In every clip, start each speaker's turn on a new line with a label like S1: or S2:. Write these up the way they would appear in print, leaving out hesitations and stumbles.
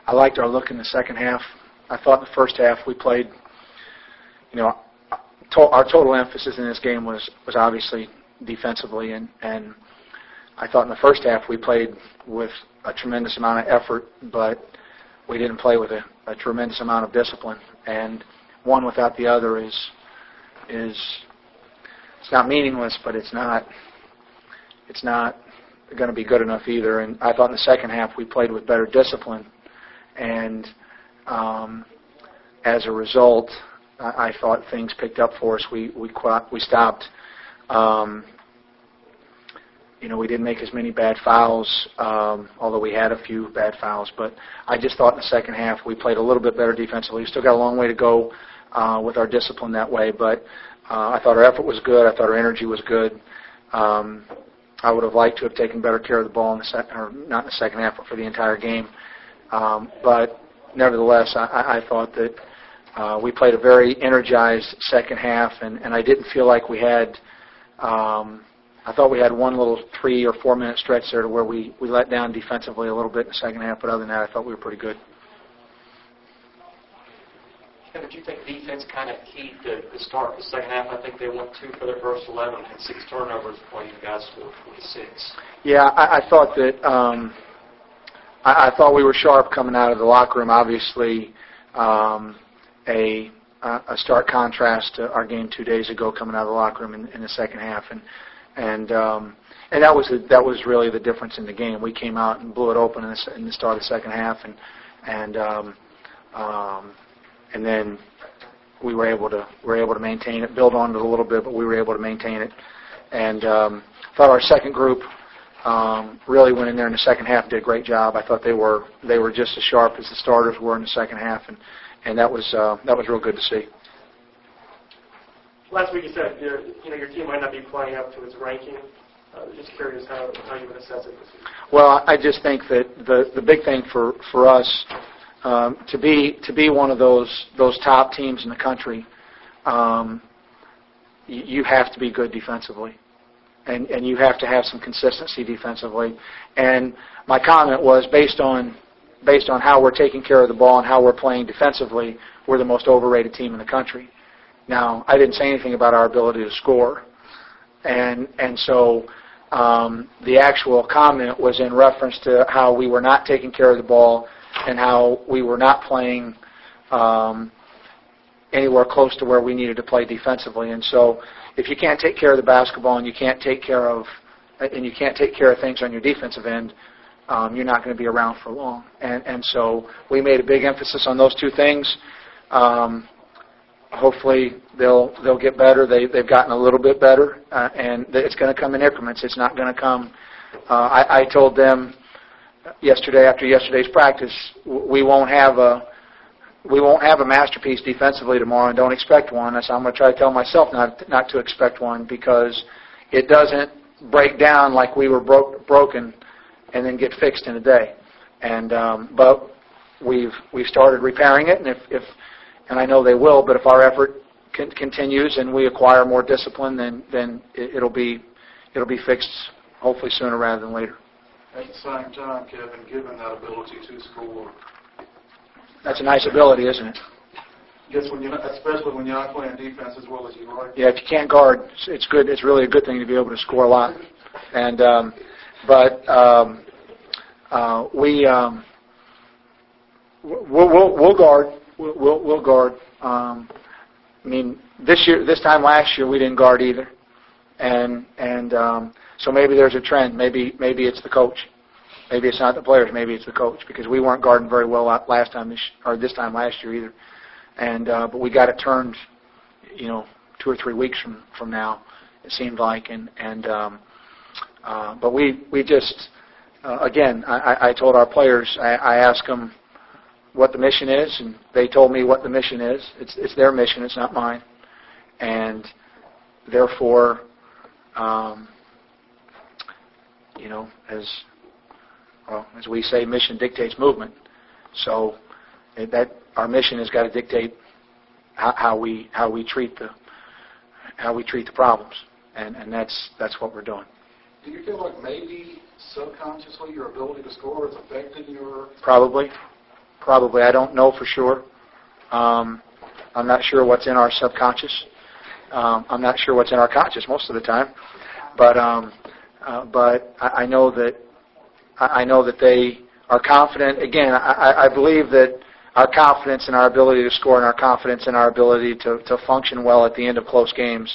S1: I liked our look in the second half. I thought in the first half we played, our total emphasis in this game was obviously defensively, and I thought in the first half we played with a tremendous amount of effort, but we didn't play with a tremendous amount of discipline. And one without the other is it's not meaningless, but it's not going to be good enough either. And I thought in the second half we played with better discipline, and as a result, I thought things picked up for us. We stopped. We didn't make as many bad fouls, although we had a few bad fouls. But I just thought in the second half we played a little bit better defensively. We still got a long way to go with our discipline that way, but I thought our effort was good. I thought our energy was good. I would have liked to have taken better care of the ball not in the second half, but for the entire game. But nevertheless, I thought that we played a very energized second half, and I didn't feel like we had. I thought we had one little 3 or 4 minute stretch there to where we let down defensively a little bit in the second half, but other than that, I thought we were pretty good.
S2: Kevin, do you think defense kind of keyed the start of the second half? I think they went 2 for their first 11, had 6 turnovers while you guys scored 26.
S1: Yeah, I thought that I thought we were sharp coming out of the locker room. Obviously, a stark contrast to our game 2 days ago coming out of the locker room in the second half, and that was really the difference in the game. We came out and blew it open in the start of the second half, and then we were able to maintain it, build on it a little bit, but we were able to maintain it. And thought our second group really went in there in the second half and did a great job. I thought they were just as sharp as the starters were in the second half, and that was real good to see.
S3: Last week you said your team might not be playing up to its ranking. Just curious how you would assess it this week. Well,
S1: I just think that the big thing for us to be one of those top teams in the country, you have to be good defensively, and you have to have some consistency defensively. And my comment was based on how we're taking care of the ball and how we're playing defensively, we're the most overrated team in the country. Now, I didn't say anything about our ability to score, and so the actual comment was in reference to how we were not taking care of the ball and how we were not playing anywhere close to where we needed to play defensively. And so, if you can't take care of the basketball and you can't take care of things on your defensive end, you're not going to be around for long. And so we made a big emphasis on those 2 things. Hopefully they'll get better. They've gotten a little bit better, and it's going to come in increments. It's not going to come. I told them yesterday after yesterday's practice, we won't have a masterpiece defensively tomorrow, and don't expect one. So I'm going to try to tell myself not to expect one, because it doesn't break down like we were broken and then get fixed in a day. And but we've started repairing it, and I know they will. But if our effort continues and we acquire more discipline, then it'll be fixed hopefully sooner rather than later.
S4: At the same time, Kevin, given that ability to score,
S1: that's a nice ability, isn't it?
S4: Yes, especially when you're not playing defense as well as you are.
S1: Yeah, if you can't guard, it's good. It's really a good thing to be able to score a lot. And we'll guard. We'll guard. I mean, this time last year we didn't guard either, and so maybe there's a trend. Maybe it's the coach. Maybe it's not the players. Maybe it's the coach, because we weren't guarding very well this time last year either. And but we got it turned, 2 or 3 weeks from now, it seemed like. But we just again, I told our players, I asked them what the mission is, and they told me what the mission is. It's their mission. It's not mine. And therefore, as we say, mission dictates movement. So that our mission has got to dictate how we treat the problems, and that's what we're doing.
S4: Do you feel like maybe subconsciously your ability to score is affecting your?
S1: Probably. Probably. I don't know for sure. I'm not sure what's in our subconscious. I'm not sure what's in our conscious most of the time. But I know that they are confident. Again, I believe that our confidence in our ability to score and our confidence in our ability to function well at the end of close games,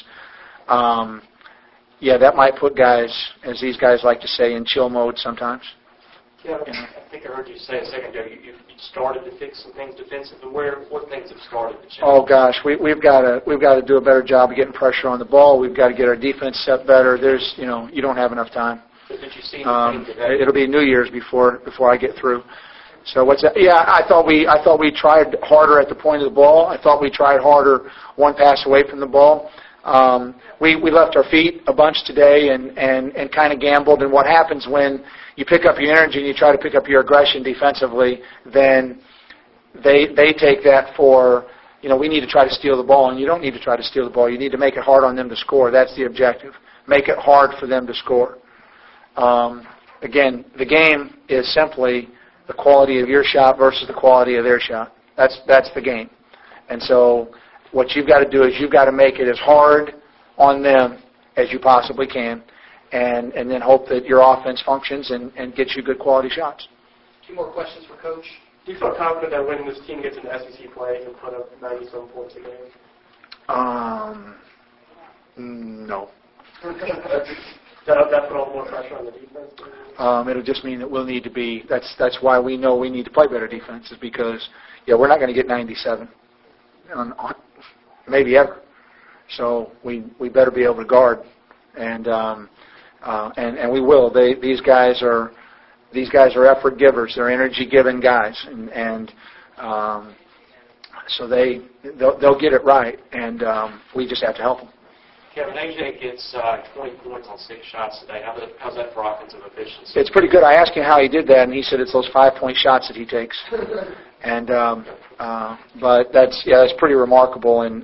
S1: that might put guys, as these guys like to say, in chill mode sometimes.
S2: Yeah, I think I heard you say a second ago you started to fix some things defensively. What things have started to change?
S1: Oh gosh, we've got to do a better job of getting pressure on the ball. We've got to get our defense set better. There's you don't have enough time.
S2: Did you see anything today?
S1: It'll be New Year's before I get through. So what's that? Yeah, I thought we tried harder at the point of the ball. I thought we tried harder one pass away from the ball. We left our feet a bunch today and kind of gambled. And what happens when you pick up your energy and you try to pick up your aggression defensively, then they take that for, we need to try to steal the ball. And you don't need to try to steal the ball. You need to make it hard on them to score. That's the objective. Make it hard for them to score. Again, the game is simply the quality of your shot versus the quality of their shot. That's the game. And so what you've got to do is you've got to make it as hard on them as you possibly can, and then hope that your offense functions and gets you good quality shots.
S2: 2 more questions for Coach.
S3: Do you feel confident that when this team gets into SEC play, you can put up 90-some points a game?
S1: No.
S3: That put all more pressure on the defense?
S1: It'll just mean that we'll need to be. That's why we know we need to play better defense, is because we're not going to get 97, maybe ever. So we better be able to guard, and we will. These guys are effort givers. They're energy giving guys, and so they'll get it right, and we just have to help them.
S2: Kevin, AJ gets 20 points on 6 shots today. How's that for offensive efficiency?
S1: It's pretty good. I asked him how he did that, and he said it's those 5-point shots that he takes. And but that's pretty remarkable, and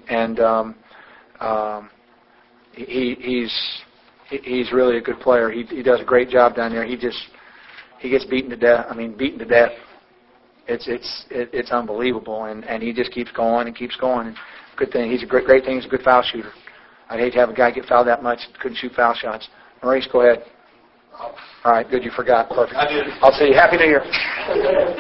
S1: he's really a good player. He does a great job down there. He gets beaten to death. I mean, beaten to death. It's unbelievable, and he just keeps going and keeps going. And good thing, he's a great thing. He's a good foul shooter. I'd hate to have a guy get fouled that much, couldn't shoot foul shots. Maurice, go ahead. All right, good, you forgot. Perfect.
S4: I did.
S1: I'll say Happy New Year.